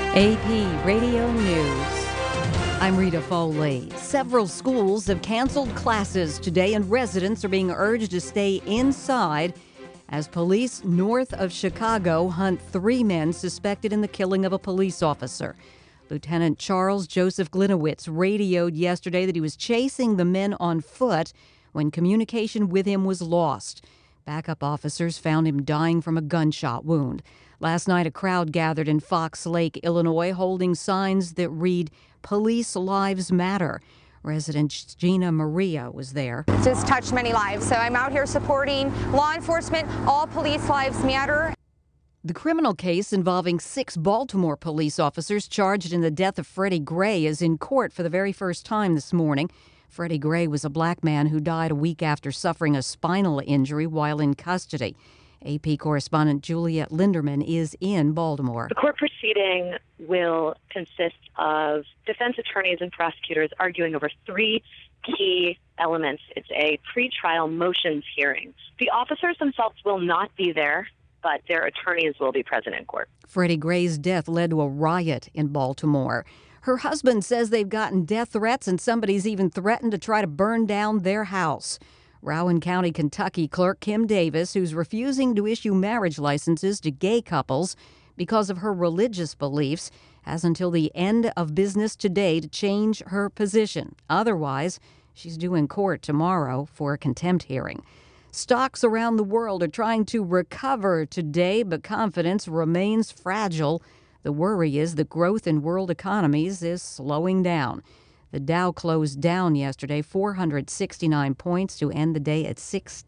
AP Radio News. I'm Rita Foley. Several schools have canceled classes today, and residents are being urged to stay inside as police north of Chicago hunt 3 men suspected in the killing of a police officer. Lieutenant Charles Joseph Glinowitz radioed yesterday that he was chasing the men on foot when communication with him was lost. Backup officers found him dying from a gunshot wound. Last night, a crowd gathered in Fox Lake, Illinois, holding signs that read, "Police Lives Matter." Resident Gina Maria was there. Just touched many lives, so I'm out here supporting law enforcement. All police lives matter. The criminal case involving 6 Baltimore police officers charged in the death of Freddie Gray is in court for the very first time this morning. Freddie Gray was a black man who died a week after suffering a spinal injury while in custody. AP correspondent Juliet Linderman is in Baltimore. The court proceeding will consist of defense attorneys and prosecutors arguing over 3 key elements. It's a pretrial motions hearing. The officers themselves will not be there, but their attorneys will be present in court. Freddie Gray's death led to a riot in Baltimore. Her husband says they've gotten death threats, and somebody's even threatened to try to burn down their house. Rowan County, Kentucky clerk Kim Davis, who's refusing to issue marriage licenses to gay couples because of her religious beliefs, has until the end of business today to change her position. Otherwise, she's due in court tomorrow for a contempt hearing. Stocks around the world are trying to recover today, but confidence remains fragile. The worry is that growth in world economies is slowing down. The Dow closed down yesterday, 469 points to end the day at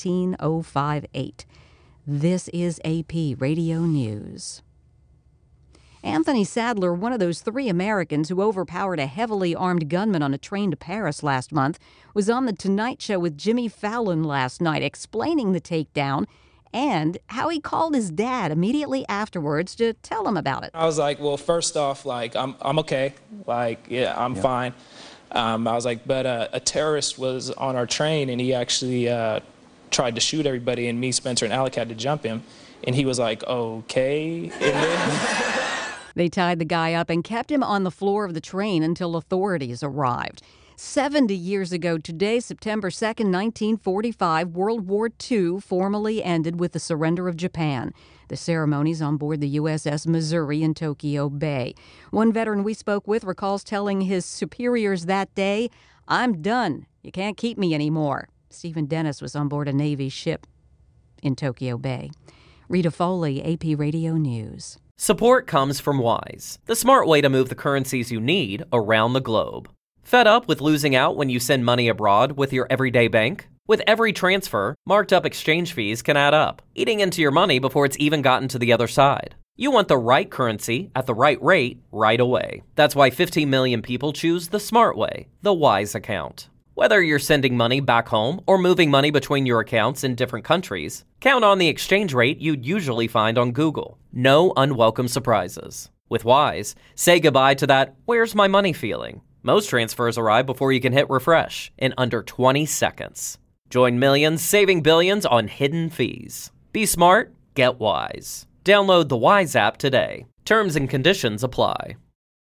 16,058. This is AP Radio News. Anthony Sadler, one of those 3 Americans who overpowered a heavily armed gunman on a train to Paris last month, was on The Tonight Show with Jimmy Fallon last night explaining the takedown and how he called his dad immediately afterwards to tell him about it. I was like, well, first off, I'm okay. I'm fine. I was like, but a terrorist was on our train, and he actually tried to shoot everybody, and me, Spencer, and Alec had to jump him. And he was like, okay. They tied the guy up and kept him on the floor of the train until authorities arrived. 70 years ago today, September 2nd, 1945, World War II formally ended with the surrender of Japan. The ceremonies on board the USS Missouri in Tokyo Bay. One veteran we spoke with recalls telling his superiors that day, "I'm done. You can't keep me anymore." Stephen Dennis was on board a Navy ship in Tokyo Bay. Rita Foley, AP Radio News. Support comes from Wise, the smart way to move the currencies you need around the globe. Fed up with losing out when you send money abroad with your everyday bank? With every transfer, marked up exchange fees can add up, eating into your money before it's even gotten to the other side. You want the right currency at the right rate right away. That's why 15 million people choose the smart way, the Wise account. Whether you're sending money back home or moving money between your accounts in different countries, count on the exchange rate you'd usually find on Google. No unwelcome surprises. With Wise, say goodbye to that "where's my money" feeling. Most transfers arrive before you can hit refresh in under 20 seconds. Join millions saving billions on hidden fees. Be smart, get Wise. Download the Wise app today. Terms and conditions apply.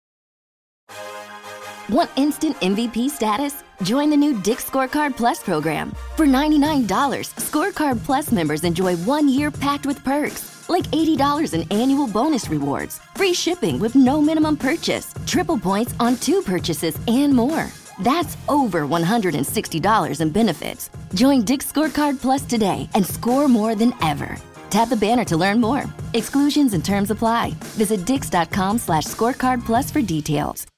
Want instant MVP status? Join the new Dick's Scorecard Plus program. For $99, Scorecard Plus members enjoy 1 year packed with perks, like $80 in annual bonus rewards, free shipping with no minimum purchase, triple points on 2 purchases, and more. That's over $160 in benefits. Join Dick's Scorecard Plus today and score more than ever. Tap the banner to learn more. Exclusions and terms apply. Visit dix.com/scorecard plus for details.